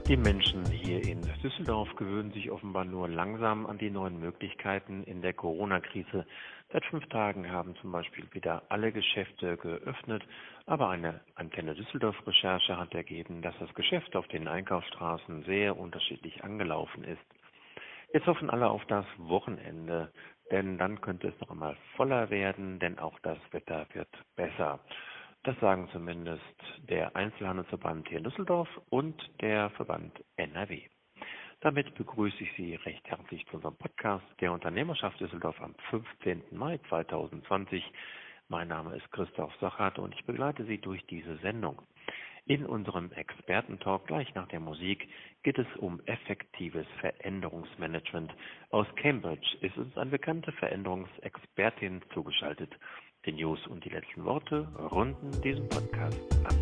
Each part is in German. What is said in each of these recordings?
Die Menschen hier in Düsseldorf gewöhnen sich offenbar nur langsam an die neuen Möglichkeiten in der Corona-Krise. Seit 5 Tagen haben zum Beispiel wieder alle Geschäfte geöffnet, aber eine Antenne Düsseldorf-Recherche hat ergeben, dass das Geschäft auf den Einkaufsstraßen sehr unterschiedlich angelaufen ist. Jetzt hoffen alle auf das Wochenende, denn dann könnte es noch einmal voller werden, denn auch das Wetter wird besser. Das sagen zumindest der Einzelhandelsverband hier in Düsseldorf und der Verband NRW. Damit begrüße ich Sie recht herzlich zu unserem Podcast der Unternehmerschaft Düsseldorf am 15. Mai 2020. Mein Name ist Christoph Sachert und ich begleite Sie durch diese Sendung. In unserem Expertentalk gleich nach der Musik geht es um effektives Veränderungsmanagement. Aus Cambridge ist uns eine bekannte Veränderungsexpertin zugeschaltet. Die News und die letzten Worte runden diesen Podcast ab.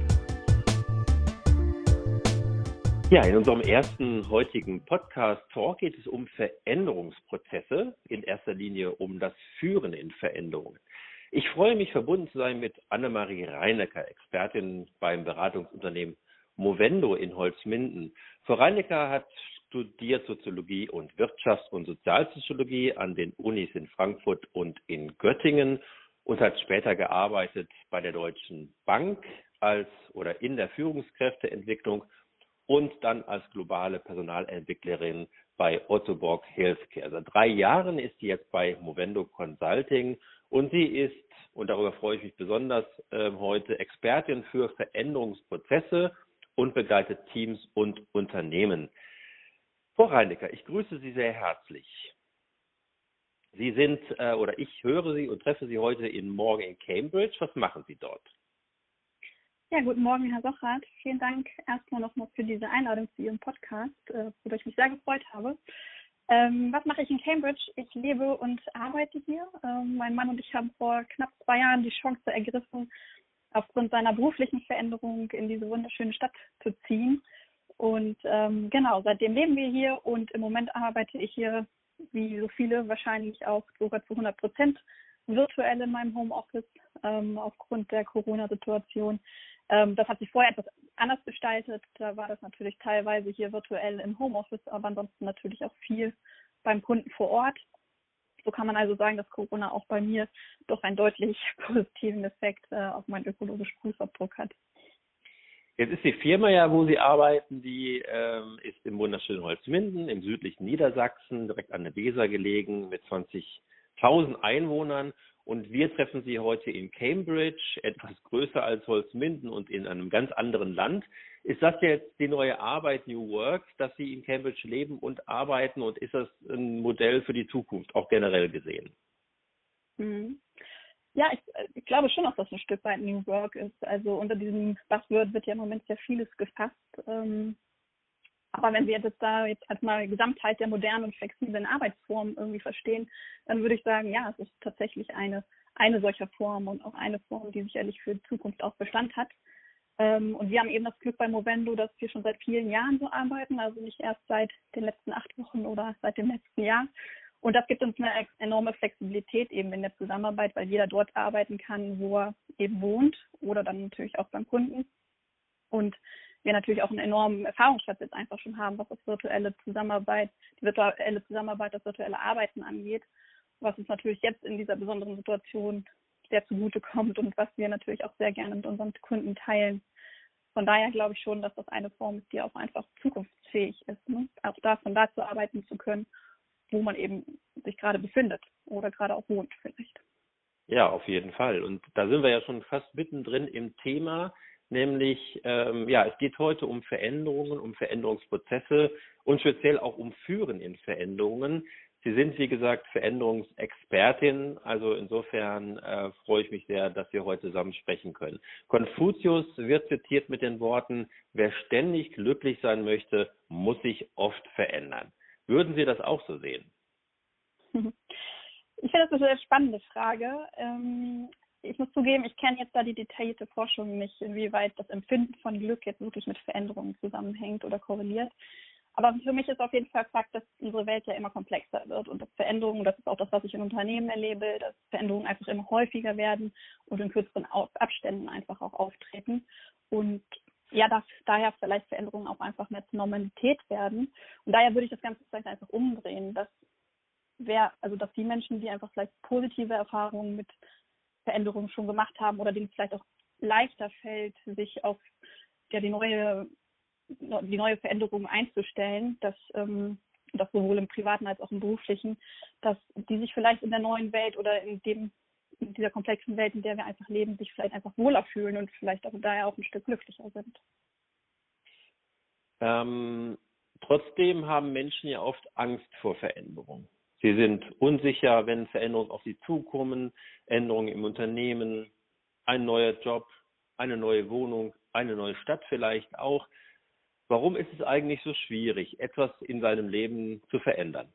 Ja, in unserem ersten heutigen Podcast-Talk geht es um Veränderungsprozesse, in erster Linie um das Führen in Veränderungen. Ich freue mich, verbunden zu sein mit Annemarie Reinecker, Expertin beim Beratungsunternehmen Movendo in Holzminden. Frau Reinecker hat studiert Soziologie und Wirtschafts- und Sozialpsychologie an den Unis in Frankfurt und in Göttingen und hat später gearbeitet bei der Deutschen Bank in der Führungskräfteentwicklung und dann als globale Personalentwicklerin bei Otto Bock Healthcare. Seit 3 Jahren ist sie jetzt bei Movendo Consulting und sie ist, und darüber freue ich mich besonders heute, Expertin für Veränderungsprozesse und begleitet Teams und Unternehmen. Frau Reinecker, ich grüße Sie sehr herzlich. Sie sind, ich höre Sie und treffe Sie heute morgen in Cambridge. Was machen Sie dort? Ja, guten Morgen, Herr Sochert. Vielen Dank erstmal nochmal für diese Einladung zu Ihrem Podcast, worüber ich mich sehr gefreut habe. Was mache ich in Cambridge? Ich lebe und arbeite hier. Mein Mann und ich haben vor knapp 2 Jahren die Chance ergriffen, aufgrund seiner beruflichen Veränderung in diese wunderschöne Stadt zu ziehen. Und seitdem leben wir hier und im Moment arbeite ich hier, wie so viele wahrscheinlich auch sogar zu 100% virtuell in meinem Homeoffice aufgrund der Corona-Situation. Das hat sich vorher etwas anders gestaltet. Da war das natürlich teilweise hier virtuell im Homeoffice, aber ansonsten natürlich auch viel beim Kunden vor Ort. So kann man also sagen, dass Corona auch bei mir doch einen deutlich positiven Effekt auf meinen ökologischen Fußabdruck hat. Jetzt ist die Firma ja, wo Sie arbeiten, die ist im wunderschönen Holzminden, im südlichen Niedersachsen, direkt an der Weser gelegen, mit 20.000 Einwohnern. Und wir treffen Sie heute in Cambridge, etwas größer als Holzminden und in einem ganz anderen Land. Ist das jetzt die neue Arbeit, New Work, dass Sie in Cambridge leben und arbeiten? Und ist das ein Modell für die Zukunft, auch generell gesehen? Mhm. Ja, ich glaube schon, dass das ein Stück weit New Work ist. Also unter diesem Buzzword wird ja im Moment sehr vieles gefasst. Aber wenn wir jetzt halt mal die Gesamtheit der modernen und flexiblen Arbeitsformen irgendwie verstehen, dann würde ich sagen, ja, es ist tatsächlich eine solcher Form und auch eine Form, die sicherlich für die Zukunft auch Bestand hat. Und wir haben eben das Glück bei Movendo, dass wir schon seit vielen Jahren so arbeiten, also nicht erst seit den letzten 8 Wochen oder seit dem letzten Jahr. Und das gibt uns eine enorme Flexibilität eben in der Zusammenarbeit, weil jeder dort arbeiten kann, wo er eben wohnt oder dann natürlich auch beim Kunden. Und wir natürlich auch einen enormen Erfahrungsschatz jetzt einfach schon haben, was die virtuelle Zusammenarbeit, das virtuelle Arbeiten angeht, was uns natürlich jetzt in dieser besonderen Situation sehr zugutekommt und was wir natürlich auch sehr gerne mit unseren Kunden teilen. Von daher glaube ich schon, dass das eine Form ist, die auch einfach zukunftsfähig ist, ne? Auch von da zu arbeiten zu können, wo man eben sich gerade befindet oder gerade auch wohnt vielleicht. Ja, auf jeden Fall. Und da sind wir ja schon fast mittendrin im Thema, nämlich, es geht heute um Veränderungen, um Veränderungsprozesse und speziell auch um Führen in Veränderungen. Sie sind, wie gesagt, Veränderungsexpertin, also insofern freue ich mich sehr, dass wir heute zusammen sprechen können. Konfuzius wird zitiert mit den Worten: Wer ständig glücklich sein möchte, muss sich oft verändern. Würden Sie das auch so sehen? Ich finde das eine sehr spannende Frage. Ich muss zugeben, ich kenne jetzt da die detaillierte Forschung nicht, inwieweit das Empfinden von Glück jetzt wirklich mit Veränderungen zusammenhängt oder korreliert. Aber für mich ist auf jeden Fall Fakt, dass unsere Welt ja immer komplexer wird und dass Veränderungen, das ist auch das, was ich in Unternehmen erlebe, dass Veränderungen einfach immer häufiger werden und in kürzeren Abständen einfach auch auftreten. Und ja, daher vielleicht Veränderungen auch einfach mehr zur Normalität werden. Und daher würde ich das Ganze vielleicht einfach umdrehen, dass die Menschen, die einfach vielleicht positive Erfahrungen mit Veränderungen schon gemacht haben oder denen es vielleicht auch leichter fällt, sich auf die neue Veränderung einzustellen, dass das sowohl im privaten als auch im beruflichen, dass die sich vielleicht in der neuen Welt oder in dieser komplexen Welt, in der wir einfach leben, sich vielleicht einfach wohler fühlen und vielleicht auch daher auch ein Stück glücklicher sind. Trotzdem haben Menschen ja oft Angst vor Veränderung. Sie sind unsicher, wenn Veränderungen auf sie zukommen, Änderungen im Unternehmen, ein neuer Job, eine neue Wohnung, eine neue Stadt vielleicht auch. Warum ist es eigentlich so schwierig, etwas in seinem Leben zu verändern?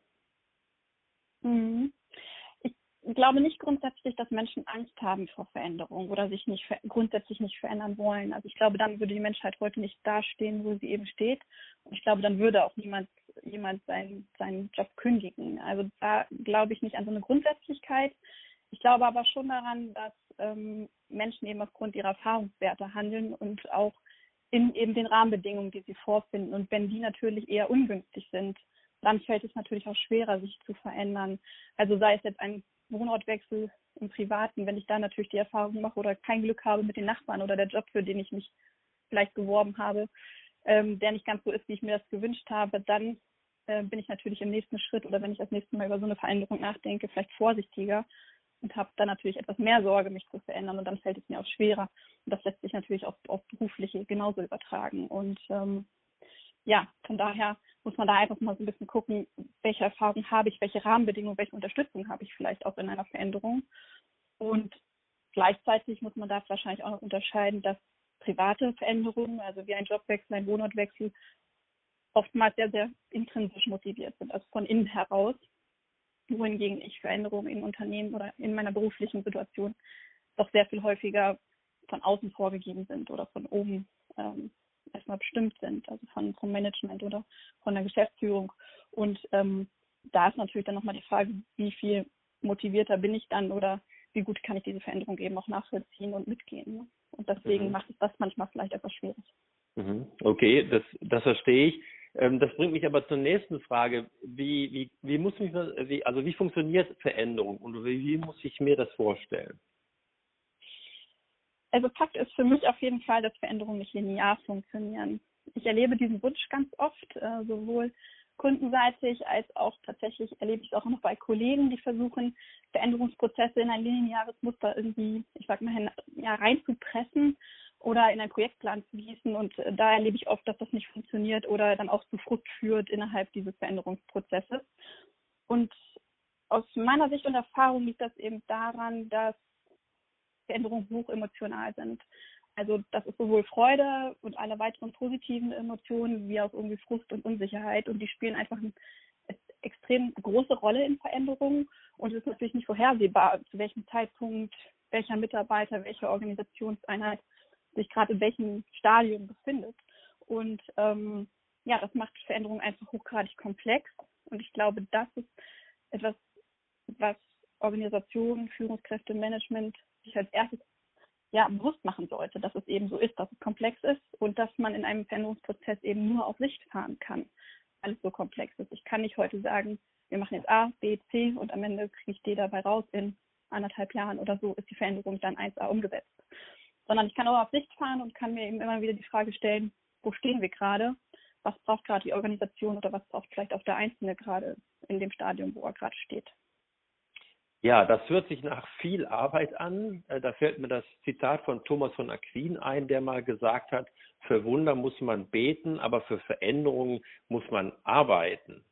Ich glaube nicht grundsätzlich, dass Menschen Angst haben vor Veränderung oder sich grundsätzlich nicht verändern wollen. Also ich glaube, dann würde die Menschheit heute nicht dastehen, wo sie eben steht. Und ich glaube, dann würde auch jemand seinen Job kündigen. Also da glaube ich nicht an so eine Grundsätzlichkeit. Ich glaube aber schon daran, dass Menschen eben aufgrund ihrer Erfahrungswerte handeln und auch in eben den Rahmenbedingungen, die sie vorfinden. Und wenn die natürlich eher ungünstig sind, dann fällt es natürlich auch schwerer, sich zu verändern. Also sei es jetzt ein Wohnortwechsel im Privaten, wenn ich da natürlich die Erfahrung mache oder kein Glück habe mit den Nachbarn oder der Job, für den ich mich vielleicht beworben habe, der nicht ganz so ist, wie ich mir das gewünscht habe, dann bin ich natürlich im nächsten Schritt oder wenn ich das nächste Mal über so eine Veränderung nachdenke, vielleicht vorsichtiger und habe dann natürlich etwas mehr Sorge, mich zu verändern und dann fällt es mir auch schwerer. Und das lässt sich natürlich auch auf Berufliche genauso übertragen. Und von daher muss man da einfach mal so ein bisschen gucken, welche Erfahrungen habe ich, welche Rahmenbedingungen, welche Unterstützung habe ich vielleicht auch in einer Veränderung. Und gleichzeitig muss man da wahrscheinlich auch noch unterscheiden, dass private Veränderungen, also wie ein Jobwechsel, ein Wohnortwechsel, oftmals sehr, sehr intrinsisch motiviert sind, also von innen heraus, wohingegen ich Veränderungen im Unternehmen oder in meiner beruflichen Situation doch sehr viel häufiger von außen vorgegeben sind oder von oben erstmal bestimmt sind, also vom Management oder von der Geschäftsführung. Und da ist natürlich dann nochmal die Frage, wie viel motivierter bin ich dann oder wie gut kann ich diese Veränderung eben auch nachvollziehen und mitgehen. Ne? Und deswegen macht es das manchmal vielleicht etwas schwierig. Okay, das verstehe ich. Das bringt mich aber zur nächsten Frage. Wie funktioniert Veränderung und wie muss ich mir das vorstellen? Also Fakt ist für mich auf jeden Fall, dass Veränderungen nicht linear funktionieren. Ich erlebe diesen Wunsch ganz oft, sowohl kundenseitig als auch tatsächlich erlebe ich es auch noch bei Kollegen, die versuchen, Veränderungsprozesse in ein lineares Muster irgendwie, reinzupressen oder in einen Projektplan zu gießen. Und da erlebe ich oft, dass das nicht funktioniert oder dann auch zu Frust führt innerhalb dieses Veränderungsprozesses. Und aus meiner Sicht und Erfahrung liegt das eben daran, dass Veränderungen hoch emotional sind. Also das ist sowohl Freude und alle weiteren positiven Emotionen wie auch irgendwie Frust und Unsicherheit und die spielen einfach eine extrem große Rolle in Veränderungen und es ist natürlich nicht vorhersehbar, zu welchem Zeitpunkt welcher Mitarbeiter, welche Organisationseinheit sich gerade in welchem Stadium befindet. Und das macht Veränderungen einfach hochgradig komplex und ich glaube, das ist etwas, was Organisationen, Führungskräfte, Management sich als erstes bewusst machen sollte, dass es eben so ist, dass es komplex ist und dass man in einem Veränderungsprozess eben nur auf Sicht fahren kann, weil es so komplex ist. Ich kann nicht heute sagen, wir machen jetzt A, B, C und am Ende kriege ich D dabei raus, in 1,5 Jahren oder so ist die Veränderung dann 1A umgesetzt. Sondern ich kann auch auf Sicht fahren und kann mir eben immer wieder die Frage stellen, wo stehen wir gerade, was braucht gerade die Organisation oder was braucht vielleicht auch der Einzelne gerade in dem Stadium, wo er gerade steht. Ja, das hört sich nach viel Arbeit an. Da fällt mir das Zitat von Thomas von Aquin ein, der mal gesagt hat, für Wunder muss man beten, aber für Veränderungen muss man arbeiten.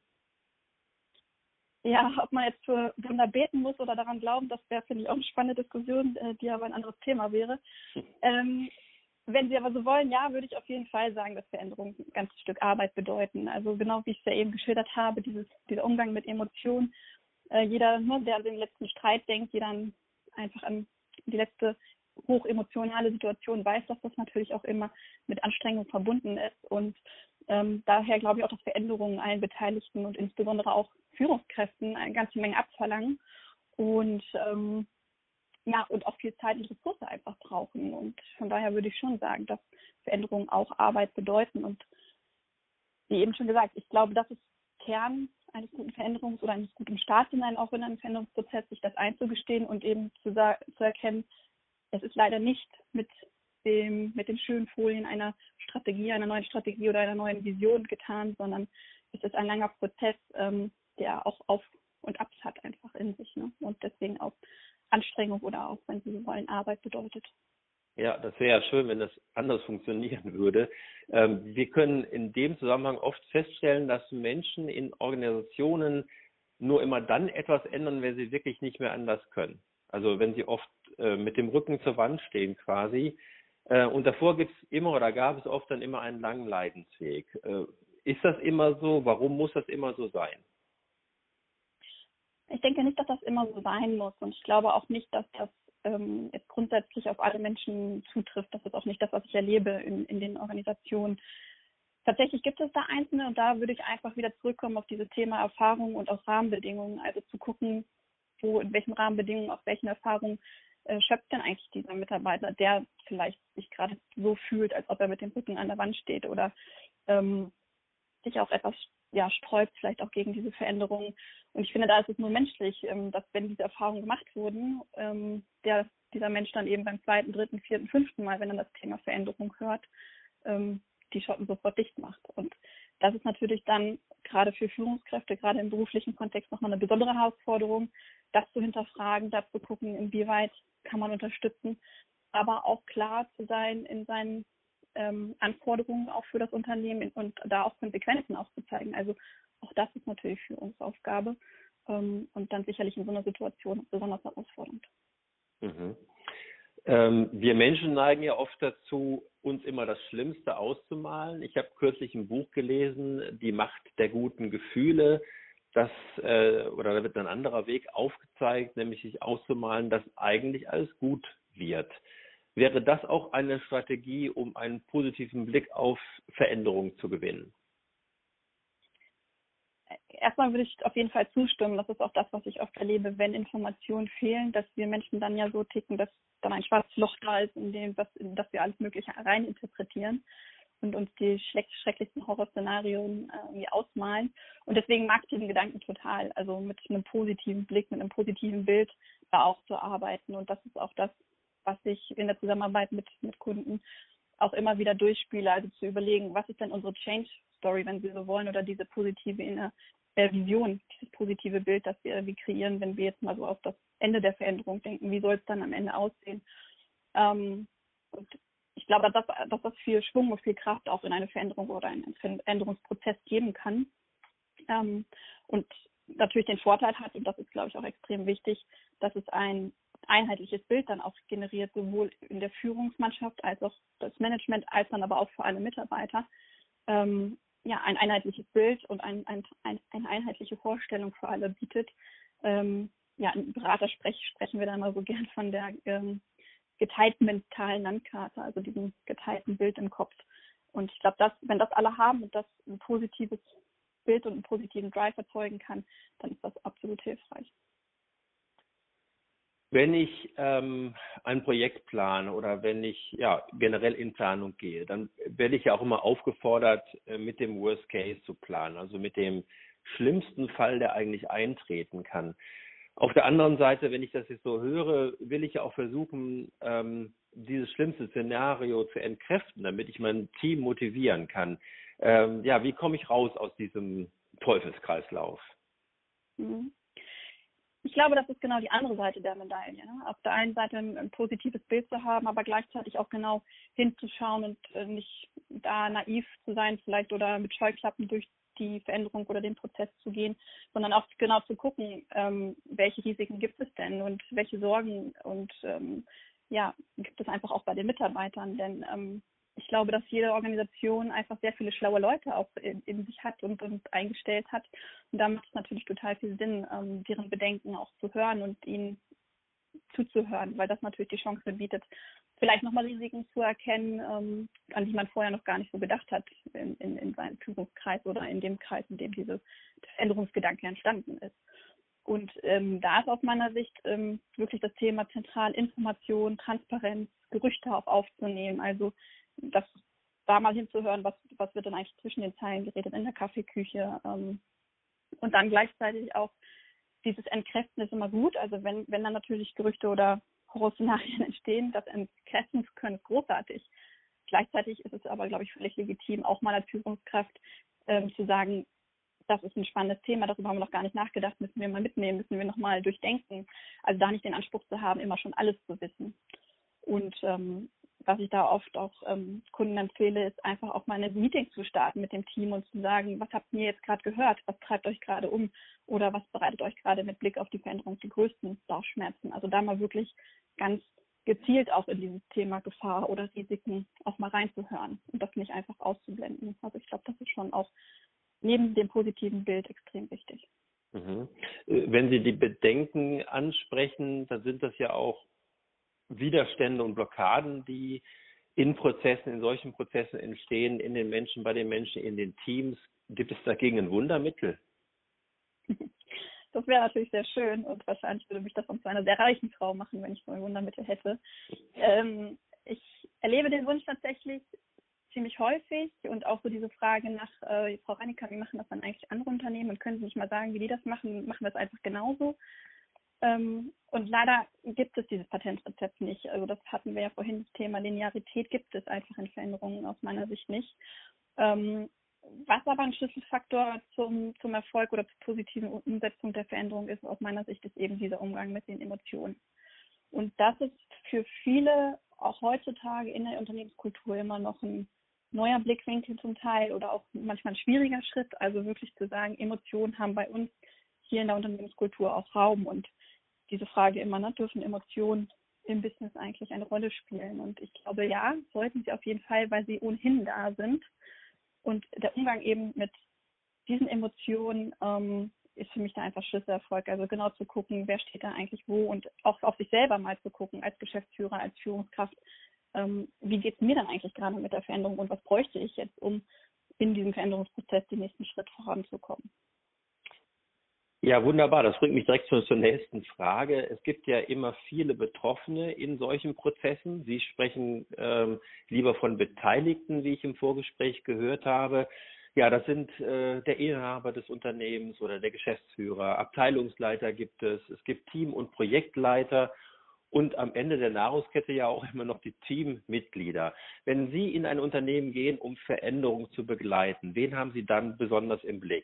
Ja, ob man jetzt für Wunder beten muss oder daran glauben, das wäre, finde ich, auch eine spannende Diskussion, die aber ein anderes Thema wäre. Wenn Sie aber so wollen, ja, würde ich auf jeden Fall sagen, dass Veränderungen ein ganzes Stück Arbeit bedeuten. Also genau wie ich es ja eben geschildert habe, dieser Umgang mit Emotionen. Jeder, der an den letzten Streit denkt, jeder einfach an die letzte hochemotionale Situation weiß, dass das natürlich auch immer mit Anstrengung verbunden ist. Und daher glaube ich auch, dass Veränderungen allen Beteiligten und insbesondere auch Führungskräften eine ganze Menge abverlangen. Und ja, und auch viel Zeit und Ressource einfach brauchen. Und von daher würde ich schon sagen, dass Veränderungen auch Arbeit bedeuten. Und wie eben schon gesagt, ich glaube, das ist Kern eines guten Veränderungs- oder eines guten Starts auch in einem Veränderungsprozess, sich das einzugestehen und eben zu erkennen, es ist leider nicht mit den schönen Folien einer Strategie, einer neuen Strategie oder einer neuen Vision getan, sondern es ist ein langer Prozess, der auch Auf- und Abs hat einfach in sich, ne? Und deswegen auch Anstrengung oder auch, wenn Sie so wollen, Arbeit bedeutet. Ja, das wäre ja schön, wenn das anders funktionieren würde. Wir können in dem Zusammenhang oft feststellen, dass Menschen in Organisationen nur immer dann etwas ändern, wenn sie wirklich nicht mehr anders können. Also wenn sie oft mit dem Rücken zur Wand stehen quasi. Und davor gab es oft dann immer einen langen Leidensweg. Ist das immer so? Warum muss das immer so sein? Ich denke nicht, dass das immer so sein muss. Und ich glaube auch nicht, dass das jetzt grundsätzlich auf alle Menschen zutrifft. Das ist auch nicht das, was ich erlebe in den Organisationen. Tatsächlich gibt es da Einzelne und da würde ich einfach wieder zurückkommen auf dieses Thema Erfahrung und auch Rahmenbedingungen. Also zu gucken, in welchen Rahmenbedingungen, aus welchen Erfahrungen schöpft denn eigentlich dieser Mitarbeiter, der vielleicht sich gerade so fühlt, als ob er mit dem Rücken an der Wand steht oder sich auch etwas sträubt, vielleicht auch gegen diese Veränderungen. Und ich finde, da ist es nur menschlich, dass wenn diese Erfahrungen gemacht wurden, dieser Mensch dann eben beim 2., 3., 4., 5. Mal, wenn er das Thema Veränderung hört, die Schotten sofort dicht macht. Und das ist natürlich dann gerade für Führungskräfte, gerade im beruflichen Kontext nochmal eine besondere Herausforderung, das zu hinterfragen, da zu gucken, inwieweit kann man unterstützen, aber auch klar zu sein in seinen Anforderungen auch für das Unternehmen und da auch Konsequenzen aufzuzeigen. Also auch das ist natürlich Führungsaufgabe und dann sicherlich in so einer Situation besonders herausfordernd. Mhm. Wir Menschen neigen ja oft dazu, uns immer das Schlimmste auszumalen. Ich habe kürzlich ein Buch gelesen, Die Macht der guten Gefühle. Da wird ein anderer Weg aufgezeigt, nämlich sich auszumalen, dass eigentlich alles gut wird. Wäre das auch eine Strategie, um einen positiven Blick auf Veränderungen zu gewinnen? Erstmal würde ich auf jeden Fall zustimmen. Das ist auch das, was ich oft erlebe, wenn Informationen fehlen, dass wir Menschen dann ja so ticken, dass dann ein schwarzes Loch da ist, in das wir alles Mögliche reininterpretieren und uns die schrecklichsten Horrorszenarien irgendwie ausmalen. Und deswegen mag ich diesen Gedanken total, also mit einem positiven Blick, mit einem positiven Bild da auch zu arbeiten. Und das ist auch das, was ich in der Zusammenarbeit mit Kunden auch immer wieder durchspiele, also zu überlegen, was ist denn unsere Change Story, wenn Sie so wollen, oder diese positive Vision, dieses positive Bild, das wir kreieren, wenn wir jetzt mal so auf das Ende der Veränderung denken, wie soll es dann am Ende aussehen? Und ich glaube, dass das viel Schwung und viel Kraft auch in eine Veränderung oder einen Veränderungsprozess geben kann. Und natürlich den Vorteil hat, und das ist, glaube ich, auch extrem wichtig, dass es ein einheitliches Bild dann auch generiert, sowohl in der Führungsmannschaft als auch das Management, als dann aber auch für alle Mitarbeiter. Ein einheitliches Bild und eine einheitliche Vorstellung für alle bietet. Im Beratersprech sprechen wir dann mal so gern von der geteilten mentalen Landkarte, also diesem geteilten Bild im Kopf. Und ich glaube, wenn das alle haben und das ein positives Bild und einen positiven Drive erzeugen kann, dann ist das absolut hilfreich. Wenn ich ein Projekt plane oder wenn ich generell in Planung gehe, dann werde ich ja auch immer aufgefordert, mit dem Worst Case zu planen, also mit dem schlimmsten Fall, der eigentlich eintreten kann. Auf der anderen Seite, wenn ich das jetzt so höre, will ich ja auch versuchen, dieses schlimmste Szenario zu entkräften, damit ich mein Team motivieren kann. Wie komme ich raus aus diesem Teufelskreislauf? Mhm. Ich glaube, das ist genau die andere Seite der Medaille. Ne? Auf der einen Seite ein positives Bild zu haben, aber gleichzeitig auch genau hinzuschauen und nicht da naiv zu sein vielleicht oder mit Scheuklappen durch die Veränderung oder den Prozess zu gehen, sondern auch genau zu gucken, welche Risiken gibt es denn und welche Sorgen und gibt es einfach auch bei den Mitarbeitern. Denn ich glaube, dass jede Organisation einfach sehr viele schlaue Leute auch in sich hat und eingestellt hat. Und da macht es natürlich total viel Sinn, deren Bedenken auch zu hören und ihnen zuzuhören, weil das natürlich die Chance bietet, vielleicht nochmal Risiken zu erkennen, an die man vorher noch gar nicht so gedacht hat in seinem Führungskreis oder in dem Kreis, in dem dieser Veränderungsgedanke entstanden ist. Und da ist aus meiner Sicht wirklich das Thema zentral Information, Transparenz, Gerüchte auch aufzunehmen. Also das da mal hinzuhören, was wird denn eigentlich zwischen den Zeilen geredet in der Kaffeeküche. Und dann gleichzeitig auch dieses Entkräften ist immer gut. Also wenn dann natürlich Gerüchte oder Horrorszenarien entstehen, das entkräften zu können, ist großartig. Gleichzeitig ist es aber, glaube ich, völlig legitim, auch mal als Führungskraft zu sagen, das ist ein spannendes Thema, darüber haben wir noch gar nicht nachgedacht, müssen wir mal mitnehmen, müssen wir nochmal durchdenken. Also da nicht den Anspruch zu haben, immer schon alles zu wissen. Und was ich da oft auch Kunden empfehle, ist einfach auch mal ein Meeting zu starten mit dem Team und zu sagen, was habt ihr jetzt gerade gehört, was treibt euch gerade um oder was bereitet euch gerade mit Blick auf die Veränderung die größten Bauchschmerzen. Also da mal wirklich ganz gezielt auch in dieses Thema Gefahr oder Risiken auch mal reinzuhören und das nicht einfach auszublenden. Also ich glaube, das ist schon auch neben dem positiven Bild extrem wichtig. Mhm. Wenn Sie die Bedenken ansprechen, dann sind das ja auch Widerstände und Blockaden, die in solchen Prozessen entstehen, in den Menschen, bei den Menschen, in den Teams. Gibt es dagegen ein Wundermittel? Das wäre natürlich sehr schön und wahrscheinlich würde mich das zu einer sehr reichen Frau machen, wenn ich so ein Wundermittel hätte. Ich erlebe den Wunsch tatsächlich ziemlich häufig und auch so diese Frage nach, Frau Reinecker, wie machen das dann eigentlich andere Unternehmen und können Sie nicht mal sagen, wie die das machen, machen wir es einfach genauso. Und leider gibt es dieses Patentrezept nicht. Also das hatten wir ja vorhin, das Thema Linearität gibt es einfach in Veränderungen aus meiner Sicht nicht. Was aber ein Schlüsselfaktor zum Erfolg oder zur positiven Umsetzung der Veränderung ist, aus meiner Sicht, ist eben dieser Umgang mit den Emotionen. Und das ist für viele auch heutzutage in der Unternehmenskultur immer noch ein neuer Blickwinkel zum Teil oder auch manchmal ein schwieriger Schritt. Also wirklich zu sagen, Emotionen haben bei uns hier in der Unternehmenskultur auch Raum. Und diese Frage immer, ne, dürfen Emotionen im Business eigentlich eine Rolle spielen? Und ich glaube, ja, sollten sie auf jeden Fall, weil sie ohnehin da sind. Und der Umgang eben mit diesen Emotionen ist für mich da einfach Schlüsselerfolg. Also genau zu gucken, wer steht da eigentlich wo und auch auf sich selber mal zu gucken als Geschäftsführer, als Führungskraft. Wie geht es mir dann eigentlich gerade mit der Veränderung und was bräuchte ich jetzt, um in diesem Veränderungsprozess den nächsten Schritt voranzukommen? Ja, wunderbar. Das bringt mich direkt zur nächsten Frage. Es gibt ja immer viele Betroffene in solchen Prozessen. Sie sprechen lieber von Beteiligten, wie ich im Vorgespräch gehört habe. Ja, das sind der Inhaber des Unternehmens oder der Geschäftsführer. Abteilungsleiter gibt es. Es gibt Team- und Projektleiter. Und am Ende der Nahrungskette ja auch immer noch die Teammitglieder. Wenn Sie in ein Unternehmen gehen, um Veränderungen zu begleiten, wen haben Sie dann besonders im Blick?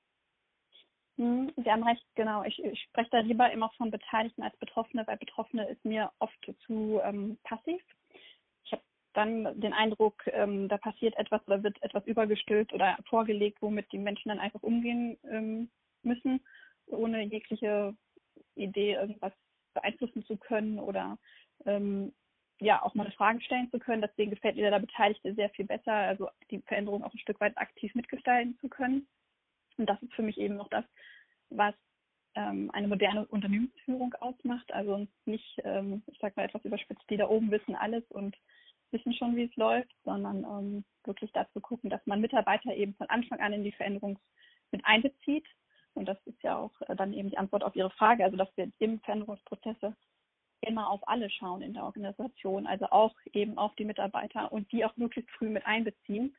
Sie haben recht, genau. Ich spreche da lieber immer von Beteiligten als Betroffene, weil Betroffene ist mir oft zu passiv. Ich habe dann den Eindruck, da passiert etwas oder wird etwas übergestülpt oder vorgelegt, womit die Menschen dann einfach umgehen müssen, ohne jegliche Idee, irgendwas beeinflussen zu können oder auch mal Fragen stellen zu können. Deswegen gefällt mir der Beteiligte sehr viel besser, also die Veränderung auch ein Stück weit aktiv mitgestalten zu können. Und das ist für mich eben noch das, was eine moderne Unternehmensführung ausmacht. Also nicht, ich sag mal etwas überspitzt, die da oben wissen alles und wissen schon, wie es läuft, sondern wirklich dazu gucken, dass man Mitarbeiter eben von Anfang an in die Veränderung mit einbezieht. Und das ist ja auch dann eben die Antwort auf Ihre Frage, also dass wir im Veränderungsprozesse immer auf alle schauen in der Organisation, also auch eben auf die Mitarbeiter und die auch möglichst früh mit einbeziehen.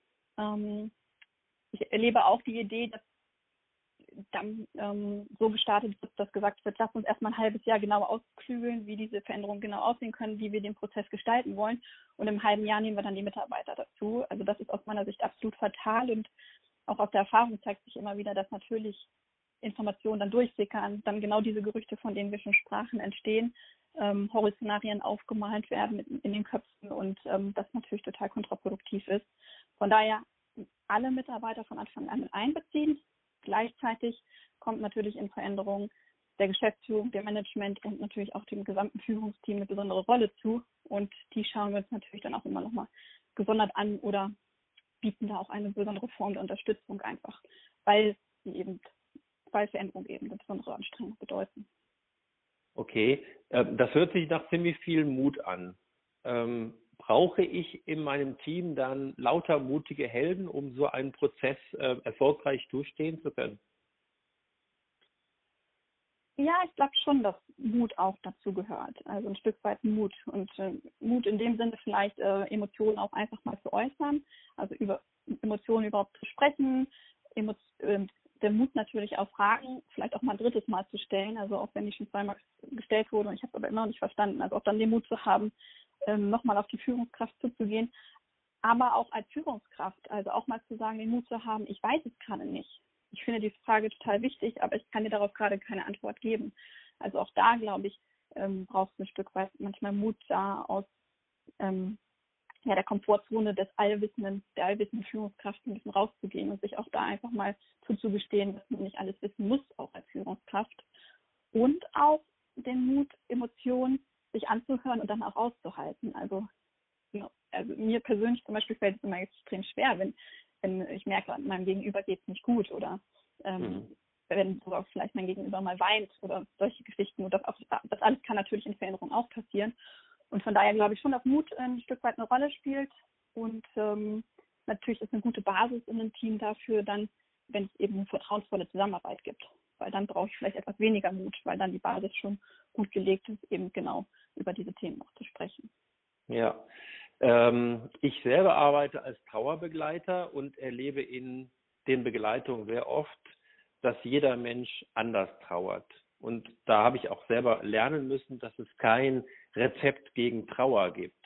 Ich erlebe auch die Idee, dass dann so gestartet wird, dass gesagt wird, lass uns erstmal ein halbes Jahr genau ausklügeln, wie diese Veränderungen genau aussehen können, wie wir den Prozess gestalten wollen. Und im halben Jahr nehmen wir dann die Mitarbeiter dazu. Also das ist aus meiner Sicht absolut fatal und auch aus der Erfahrung zeigt sich immer wieder, dass natürlich Informationen dann durchsickern, dann genau diese Gerüchte, von denen wir schon sprachen, entstehen, Horrorszenarien aufgemalt werden in den Köpfen und das natürlich total kontraproduktiv ist. Von daher alle Mitarbeiter von Anfang an mit einbeziehen. Gleichzeitig kommt natürlich in Veränderungen der Geschäftsführung, dem Management und natürlich auch dem gesamten Führungsteam eine besondere Rolle zu. Und die schauen wir uns natürlich dann auch immer nochmal gesondert an oder bieten da auch eine besondere Form der Unterstützung einfach, weil Veränderungen eben eine besondere Anstrengung bedeuten. Okay, das hört sich nach ziemlich viel Mut an. Brauche ich in meinem Team dann lauter mutige Helden, um so einen Prozess erfolgreich durchstehen zu können? Ja, ich glaube schon, dass Mut auch dazu gehört. Also ein Stück weit Mut. Und Mut in dem Sinne vielleicht Emotionen auch einfach mal zu äußern, also über Emotionen überhaupt zu sprechen, der Mut natürlich auch Fragen, vielleicht auch mal ein drittes Mal zu stellen, also auch wenn die schon zweimal gestellt wurde und ich habe es aber immer noch nicht verstanden, also auch dann den Mut zu haben, nochmal auf die Führungskraft zuzugehen, aber auch als Führungskraft, also auch mal zu sagen, den Mut zu haben, ich weiß es gerade nicht. Ich finde diese Frage total wichtig, aber ich kann dir darauf gerade keine Antwort geben. Also auch da, glaube ich, brauchst du ein Stück weit manchmal Mut, da aus der Komfortzone der allwissenden Führungskraft ein bisschen rauszugehen und sich auch da einfach mal zuzugestehen, dass man nicht alles wissen muss, auch als Führungskraft. Und auch den Mut, Emotionen sich anzuhören und dann auch auszuhalten. Also mir persönlich zum Beispiel fällt es immer extrem schwer, wenn ich merke, meinem Gegenüber geht es nicht gut oder wenn sogar vielleicht mein Gegenüber mal weint oder solche Geschichten. Und das alles kann natürlich in Veränderungen auch passieren. Und von daher glaube ich schon, dass Mut ein Stück weit eine Rolle spielt. Und natürlich ist eine gute Basis in einem Team dafür dann, wenn es eben eine vertrauensvolle Zusammenarbeit gibt. Weil dann brauche ich vielleicht etwas weniger Mut, weil dann die Basis schon gut gelegt ist, eben genau über diese Themen auch zu sprechen. Ja, ich selber arbeite als Trauerbegleiter und erlebe in den Begleitungen sehr oft, dass jeder Mensch anders trauert. Und da habe ich auch selber lernen müssen, dass es kein Rezept gegen Trauer gibt.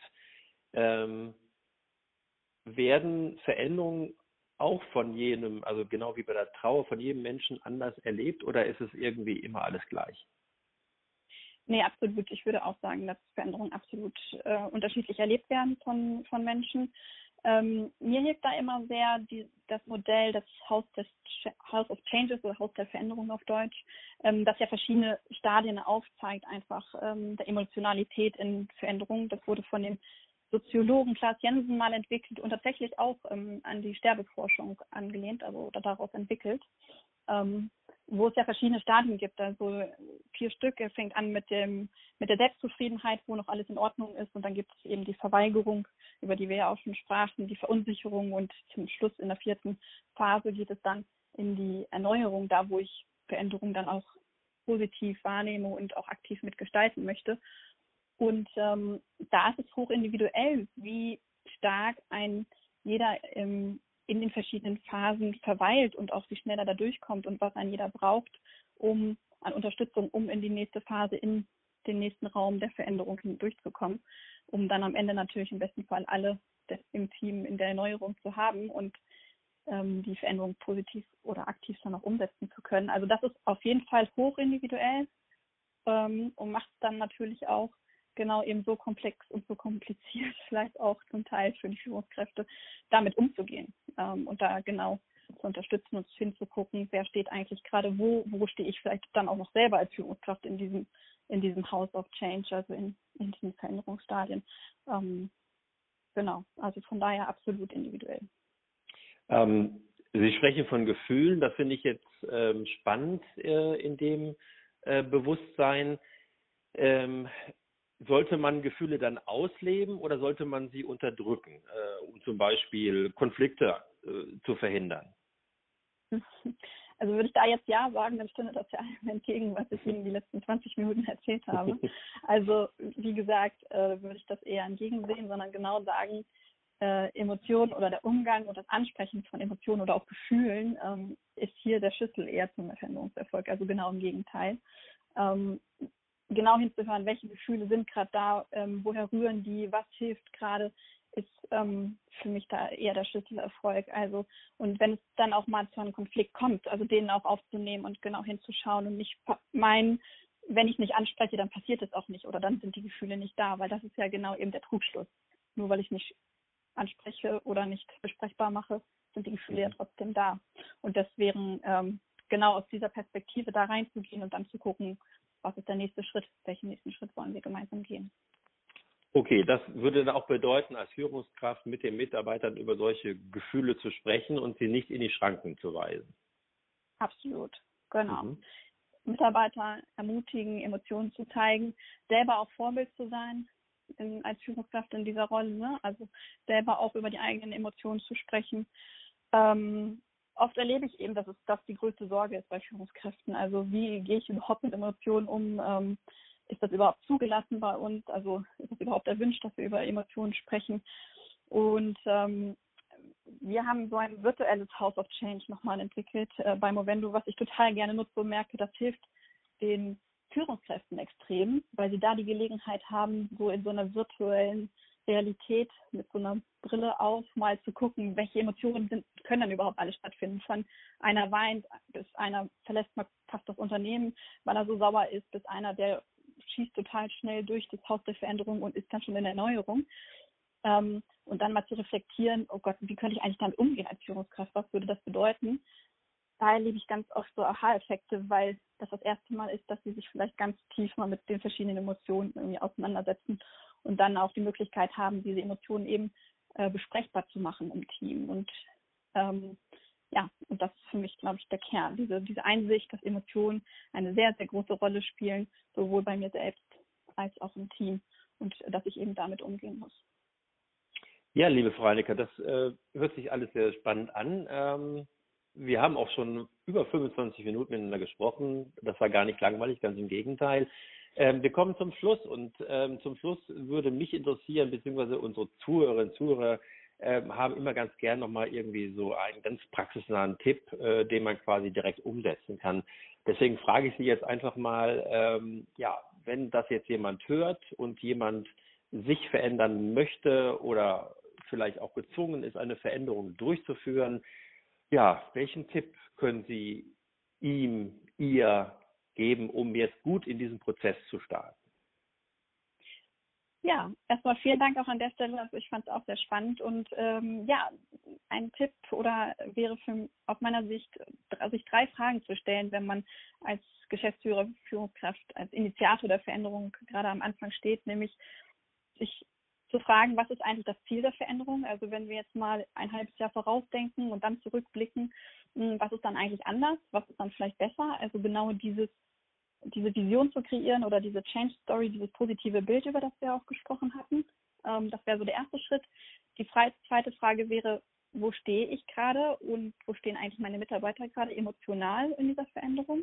Werden Veränderungen auch von jedem, also genau wie bei der Trauer, von jedem Menschen anders erlebt oder ist es irgendwie immer alles gleich? Nee, absolut. Ich würde auch sagen, dass Veränderungen absolut unterschiedlich erlebt werden von Menschen. Mir hilft da immer sehr das Modell des House of Changes oder Haus der Veränderung auf Deutsch, das ja verschiedene Stadien aufzeigt, einfach der Emotionalität in Veränderungen. Das wurde von dem Soziologen Klaas Jensen mal entwickelt und tatsächlich auch an die Sterbeforschung angelehnt, also daraus entwickelt. Wo es ja verschiedene Stadien gibt, also 4 Stück. Er fängt an mit der Selbstzufriedenheit, wo noch alles in Ordnung ist, und dann gibt es eben die Verweigerung, über die wir ja auch schon sprachen, die Verunsicherung, und zum Schluss in der 4. Phase geht es dann in die Erneuerung, da wo ich Veränderung dann auch positiv wahrnehme und auch aktiv mitgestalten möchte. Und da ist es hoch individuell, wie stark jeder in den verschiedenen Phasen verweilt und auch wie schneller da durchkommt und was ein jeder braucht, an Unterstützung, um in die nächste Phase, in den nächsten Raum der Veränderung durchzukommen, um dann am Ende natürlich im besten Fall alle im Team in der Erneuerung zu haben und die Veränderung positiv oder aktiv dann auch umsetzen zu können. Also das ist auf jeden Fall hoch individuell und macht es dann natürlich auch genau eben so komplex und so kompliziert, vielleicht auch zum Teil für die Führungskräfte, damit umzugehen und da genau zu unterstützen und hinzugucken, wer steht eigentlich gerade wo stehe ich vielleicht dann auch noch selber als Führungskraft in diesem House of Change, also in diesen Veränderungsstadien. Genau, also von daher absolut individuell. Sie sprechen von Gefühlen, das finde ich jetzt spannend in dem Bewusstsein. Sollte man Gefühle dann ausleben oder sollte man sie unterdrücken, um zum Beispiel Konflikte zu verhindern? Also würde ich da jetzt ja sagen, dann stünde das ja allem entgegen, was ich Ihnen die letzten 20 Minuten erzählt habe. Also wie gesagt, würde ich das eher entgegensehen, sondern genau sagen, Emotionen oder der Umgang und das Ansprechen von Emotionen oder auch Gefühlen ist hier der Schlüssel eher zum Veränderungserfolg. Also genau im Gegenteil. Genau hinzuhören, welche Gefühle sind gerade da, woher rühren die, was hilft gerade, ist für mich da eher der Schlüsselerfolg. Also, und wenn es dann auch mal zu einem Konflikt kommt, also den auch aufzunehmen und genau hinzuschauen und nicht meinen, wenn ich nicht anspreche, dann passiert es auch nicht oder dann sind die Gefühle nicht da, weil das ist ja genau eben der Trugschluss. Nur weil ich nicht anspreche oder nicht besprechbar mache, sind die Gefühle ja trotzdem da. Und deswegen genau aus dieser Perspektive da reinzugehen und dann zu gucken, was ist der nächste Schritt, welchen nächsten Schritt wollen wir gemeinsam gehen. Okay, das würde dann auch bedeuten, als Führungskraft mit den Mitarbeitern über solche Gefühle zu sprechen und sie nicht in die Schranken zu weisen. Absolut, genau. Mitarbeiter ermutigen, Emotionen zu zeigen, selber auch Vorbild zu sein als Führungskraft in dieser Rolle, ne? Also selber auch über die eigenen Emotionen zu sprechen oft erlebe ich eben, dass das die größte Sorge ist bei Führungskräften. Also wie gehe ich überhaupt mit Emotionen um? Ist das überhaupt zugelassen bei uns? Also ist es überhaupt erwünscht, dass wir über Emotionen sprechen? Und wir haben so ein virtuelles House of Change nochmal entwickelt bei Movendo, was ich total gerne nutze und merke, das hilft den Führungskräften extrem, weil sie da die Gelegenheit haben, so in so einer virtuellen Realität mit so einer Brille auf, mal zu gucken, welche Emotionen können dann überhaupt alle stattfinden. Von einer weint, bis einer verlässt mal fast das Unternehmen, weil er so sauer ist, bis einer, der schießt total schnell durch das Haus der Veränderung und ist dann schon in der Erneuerung. Und dann mal zu reflektieren, oh Gott, wie könnte ich eigentlich damit umgehen als Führungskraft? Was würde das bedeuten? Da erlebe ich ganz oft so Aha-Effekte, weil das erste Mal ist, dass sie sich vielleicht ganz tief mal mit den verschiedenen Emotionen irgendwie auseinandersetzen und dann auch die Möglichkeit haben, diese Emotionen eben besprechbar zu machen im Team. Und und das ist für mich, glaube ich, der Kern, diese Einsicht, dass Emotionen eine sehr, sehr große Rolle spielen, sowohl bei mir selbst als auch im Team und dass ich eben damit umgehen muss. Ja, liebe Frau Reinecker, das hört sich alles sehr spannend an. Wir haben auch schon über 25 Minuten miteinander gesprochen. Das war gar nicht langweilig, ganz im Gegenteil. Wir kommen zum Schluss und zum Schluss würde mich interessieren, beziehungsweise unsere Zuhörerinnen und Zuhörer haben immer ganz gern nochmal irgendwie so einen ganz praxisnahen Tipp, den man quasi direkt umsetzen kann. Deswegen frage ich Sie jetzt einfach mal, wenn das jetzt jemand hört und jemand sich verändern möchte oder vielleicht auch gezwungen ist, eine Veränderung durchzuführen, welchen Tipp können Sie ihr geben, um jetzt gut in diesen Prozess zu starten? Ja, erstmal vielen Dank auch an der Stelle. Also ich fand es auch sehr spannend und ein Tipp wäre aus meiner Sicht, sich 3 Fragen zu stellen, wenn man als Geschäftsführer, Führungskraft, als Initiator der Veränderung gerade am Anfang steht, nämlich sich zu fragen, was ist eigentlich das Ziel der Veränderung? Also wenn wir jetzt mal ein halbes Jahr vorausdenken und dann zurückblicken, was ist dann eigentlich anders? Was ist dann vielleicht besser? Also genau diese Vision zu kreieren oder diese Change Story, dieses positive Bild, über das wir auch gesprochen hatten. Das wäre so der erste Schritt. Die zweite Frage wäre, wo stehe ich gerade und wo stehen eigentlich meine Mitarbeiter gerade emotional in dieser Veränderung?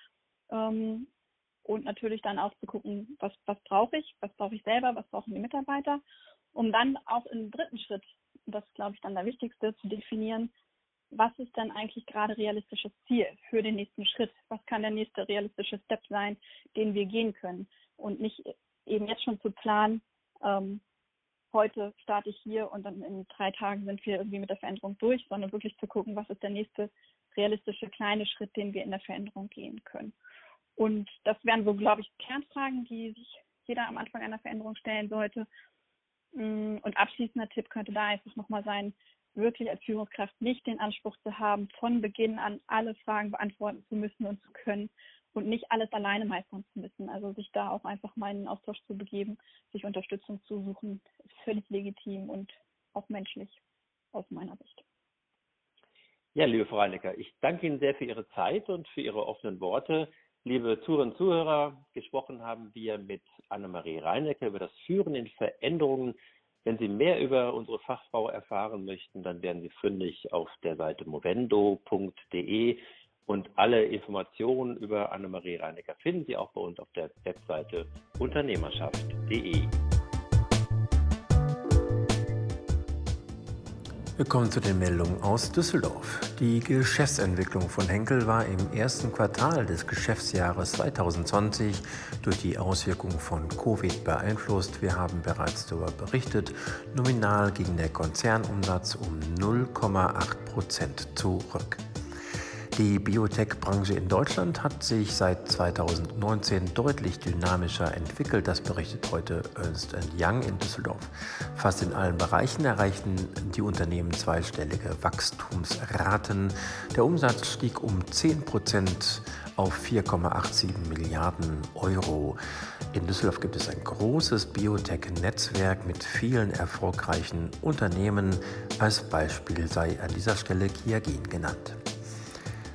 Und natürlich dann auch zu gucken, was brauche ich selber, was brauchen die Mitarbeiter, um dann auch im dritten Schritt, das ist, glaube ich, dann der wichtigste, zu definieren, was ist denn eigentlich gerade realistisches Ziel für den nächsten Schritt? Was kann der nächste realistische Step sein, den wir gehen können? Und nicht eben jetzt schon zu planen, heute starte ich hier und dann in 3 Tagen sind wir irgendwie mit der Veränderung durch, sondern wirklich zu gucken, was ist der nächste realistische kleine Schritt, den wir in der Veränderung gehen können. Und das wären so, glaube ich, Kernfragen, die sich jeder am Anfang einer Veränderung stellen sollte. Und abschließender Tipp könnte da einfach nochmal sein, wirklich als Führungskraft nicht den Anspruch zu haben, von Beginn an alle Fragen beantworten zu müssen und zu können und nicht alles alleine meistern zu müssen. Also sich da auch einfach mal in den Austausch zu begeben, sich Unterstützung zu suchen, ist völlig legitim und auch menschlich aus meiner Sicht. Ja, liebe Frau Reinecker, ich danke Ihnen sehr für Ihre Zeit und für Ihre offenen Worte. Liebe Zuhörerinnen und Zuhörer, gesprochen haben wir mit Annemarie Reinecker über das Führen in Veränderungen. Wenn Sie mehr über unsere Fachfrau erfahren möchten, dann werden Sie fündig auf der Seite movendo.de und alle Informationen über Annemarie Reinecker finden Sie auch bei uns auf der Webseite unternehmerschaft.de. Wir kommen zu den Meldungen aus Düsseldorf. Die Geschäftsentwicklung von Henkel war im ersten Quartal des Geschäftsjahres 2020 durch die Auswirkungen von Covid beeinflusst. Wir haben bereits darüber berichtet. Nominal ging der Konzernumsatz um 0,8% zurück. Die Biotech-Branche in Deutschland hat sich seit 2019 deutlich dynamischer entwickelt. Das berichtet heute Ernst & Young in Düsseldorf. Fast in allen Bereichen erreichten die Unternehmen zweistellige Wachstumsraten. Der Umsatz stieg um 10% auf 4,87 Milliarden Euro. In Düsseldorf gibt es ein großes Biotech-Netzwerk mit vielen erfolgreichen Unternehmen. Als Beispiel sei an dieser Stelle Kiagen genannt.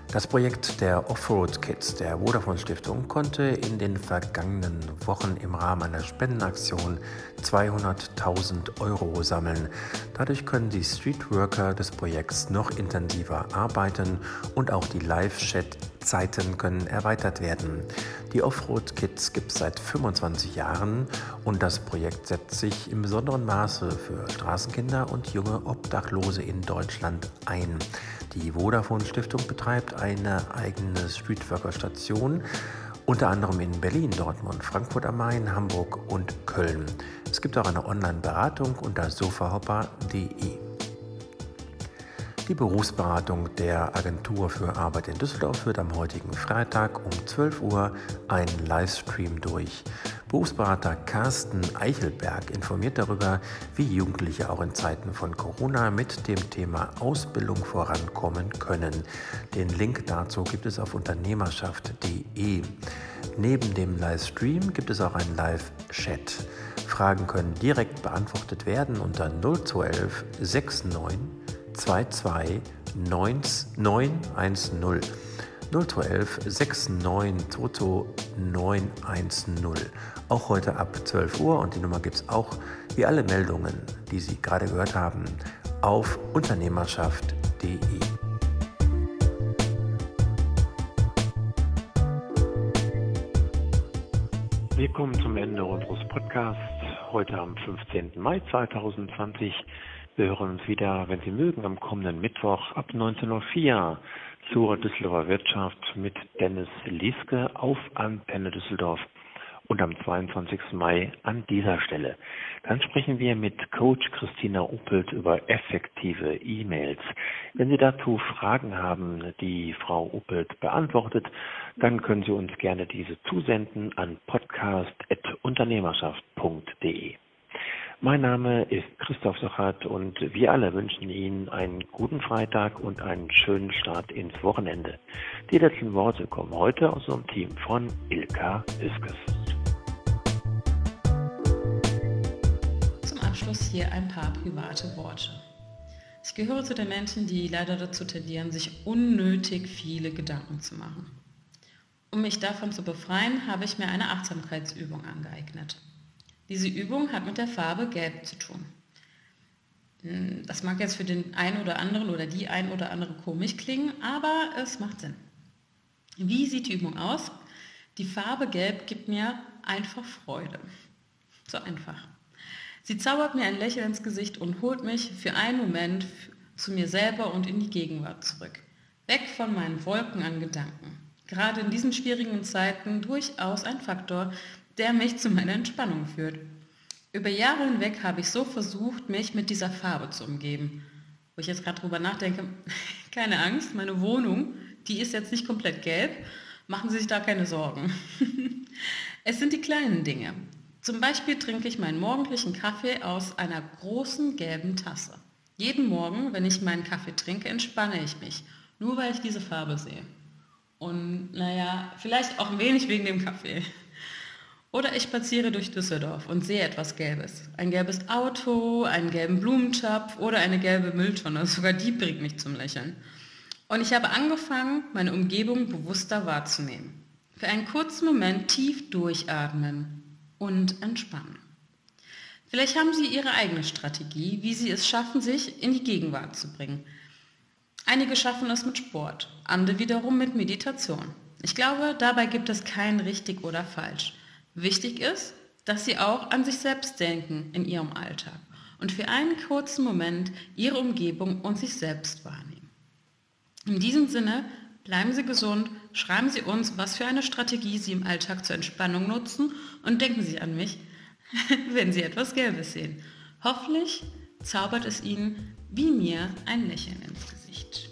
Das Projekt der Offroad Kids der Vodafone Stiftung konnte in den vergangenen Wochen im Rahmen einer Spendenaktion 200.000 Euro sammeln. Dadurch können die Streetworker des Projekts noch intensiver arbeiten und auch die Live-Chat-Zeiten können erweitert werden. Die Offroad Kids gibt es seit 25 Jahren und das Projekt setzt sich im besonderen Maße für Straßenkinder und junge Obdachlose in Deutschland ein. Die Vodafone Stiftung betreibt eine eigene Streetworker-Station, unter anderem in Berlin, Dortmund, Frankfurt am Main, Hamburg und Köln. Es gibt auch eine Online-Beratung unter sofahopper.de. Die Berufsberatung der Agentur für Arbeit in Düsseldorf führt am heutigen Freitag um 12 Uhr einen Livestream durch. Berufsberater Carsten Eichelberg informiert darüber, wie Jugendliche auch in Zeiten von Corona mit dem Thema Ausbildung vorankommen können. Den Link dazu gibt es auf unternehmerschaft.de. Neben dem Livestream gibt es auch einen Live-Chat. Fragen können direkt beantwortet werden unter 0211 69 22 910 0211 69 22 910. Auch heute ab 12 Uhr und die Nummer gibt es auch, wie alle Meldungen, die Sie gerade gehört haben, auf unternehmerschaft.de. Wir kommen zum Ende unseres Podcasts, heute am 15. Mai 2020. Wir hören uns wieder, wenn Sie mögen, am kommenden Mittwoch ab 19.04 Uhr zur Düsseldorfer Wirtschaft mit Dennis Lieske auf Antenne Düsseldorf und am 22. Mai an dieser Stelle. Dann sprechen wir mit Coach Christina Oppelt über effektive E-Mails. Wenn Sie dazu Fragen haben, die Frau Oppelt beantwortet, dann können Sie uns gerne diese zusenden an podcast@unternehmerschaft.de. Mein Name ist Christoph Sochert und wir alle wünschen Ihnen einen guten Freitag und einen schönen Start ins Wochenende. Die letzten Worte kommen heute aus unserem Team von Ilka Hüskes. Zum Abschluss hier ein paar private Worte. Ich gehöre zu den Menschen, die leider dazu tendieren, sich unnötig viele Gedanken zu machen. Um mich davon zu befreien, habe ich mir eine Achtsamkeitsübung angeeignet. Diese Übung hat mit der Farbe Gelb zu tun. Das mag jetzt für den einen oder anderen oder die ein oder andere komisch klingen, aber es macht Sinn. Wie sieht die Übung aus? Die Farbe Gelb gibt mir einfach Freude. So einfach. Sie zaubert mir ein Lächeln ins Gesicht und holt mich für einen Moment zu mir selber und in die Gegenwart zurück. Weg von meinen Wolken an Gedanken. Gerade in diesen schwierigen Zeiten durchaus ein Faktor, der mich zu meiner Entspannung führt. Über Jahre hinweg habe ich so versucht, mich mit dieser Farbe zu umgeben. Wo ich jetzt gerade drüber nachdenke, keine Angst, meine Wohnung, die ist jetzt nicht komplett gelb, machen Sie sich da keine Sorgen. Es sind die kleinen Dinge. Zum Beispiel trinke ich meinen morgendlichen Kaffee aus einer großen gelben Tasse. Jeden Morgen, wenn ich meinen Kaffee trinke, entspanne ich mich, nur weil ich diese Farbe sehe. Und vielleicht auch ein wenig wegen dem Kaffee. Oder ich spaziere durch Düsseldorf und sehe etwas Gelbes. Ein gelbes Auto, einen gelben Blumentopf oder eine gelbe Mülltonne. Sogar die bringt mich zum Lächeln. Und ich habe angefangen, meine Umgebung bewusster wahrzunehmen. Für einen kurzen Moment tief durchatmen und entspannen. Vielleicht haben Sie Ihre eigene Strategie, wie Sie es schaffen, sich in die Gegenwart zu bringen. Einige schaffen es mit Sport, andere wiederum mit Meditation. Ich glaube, dabei gibt es kein richtig oder falsch. Wichtig ist, dass Sie auch an sich selbst denken in Ihrem Alltag und für einen kurzen Moment Ihre Umgebung und sich selbst wahrnehmen. In diesem Sinne, bleiben Sie gesund, schreiben Sie uns, was für eine Strategie Sie im Alltag zur Entspannung nutzen und denken Sie an mich, wenn Sie etwas Gelbes sehen. Hoffentlich zaubert es Ihnen wie mir ein Lächeln ins Gesicht.